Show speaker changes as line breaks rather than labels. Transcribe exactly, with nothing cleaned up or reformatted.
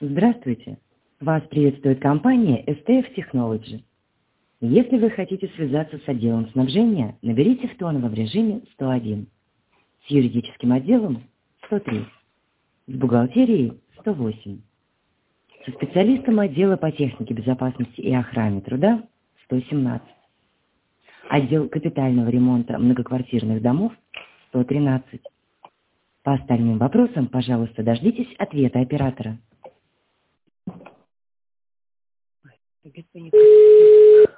Здравствуйте! Вас приветствует компания эс тэ эф Technology. Если вы хотите связаться с отделом снабжения, наберите в тоновом режиме сто один, с юридическим отделом сто три, с бухгалтерией сто восемь, со специалистом отдела по технике безопасности и охране труда сто семнадцать, отдел капитального ремонта многоквартирных домов сто тринадцать. По остальным вопросам, пожалуйста, дождитесь ответа оператора.